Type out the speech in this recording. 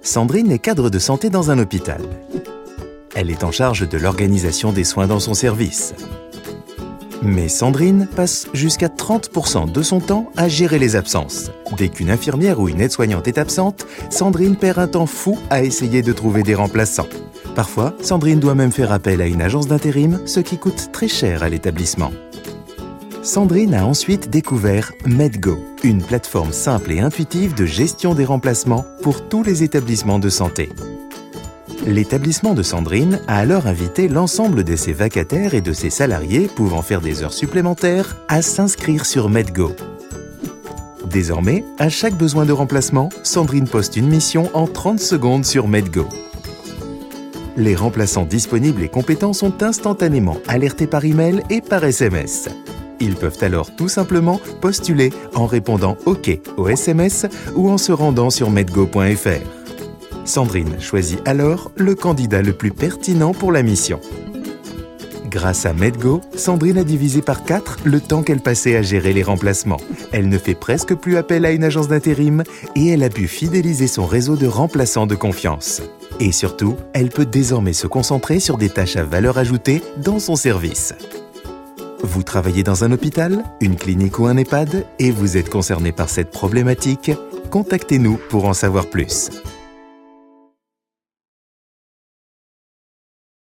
Sandrine est cadre de santé dans un hôpital. Elle est en charge de l'organisation des soins dans son service. Mais Sandrine passe jusqu'à 30% de son temps à gérer les absences. Dès qu'une infirmière ou une aide-soignante est absente, Sandrine perd un temps fou à essayer de trouver des remplaçants. Parfois, Sandrine doit même faire appel à une agence d'intérim, ce qui coûte très cher à l'établissement. Sandrine a ensuite découvert Medgo, une plateforme simple et intuitive de gestion des remplacements pour tous les établissements de santé. L'établissement de Sandrine a alors invité l'ensemble de ses vacataires et de ses salariés pouvant faire des heures supplémentaires à s'inscrire sur Medgo. Désormais, à chaque besoin de remplacement, Sandrine poste une mission en 30 secondes sur Medgo. Les remplaçants disponibles et compétents sont instantanément alertés par email et par SMS. Ils peuvent alors tout simplement postuler en répondant OK au SMS ou en se rendant sur medgo.fr. Sandrine choisit alors le candidat le plus pertinent pour la mission. Grâce à Medgo, Sandrine a divisé par 4 le temps qu'elle passait à gérer les remplacements. Elle ne fait presque plus appel à une agence d'intérim et elle a pu fidéliser son réseau de remplaçants de confiance. Et surtout, elle peut désormais se concentrer sur des tâches à valeur ajoutée dans son service. Vous travaillez dans un hôpital, une clinique ou un EHPAD et vous êtes concerné par cette problématique? Contactez-nous pour en savoir plus.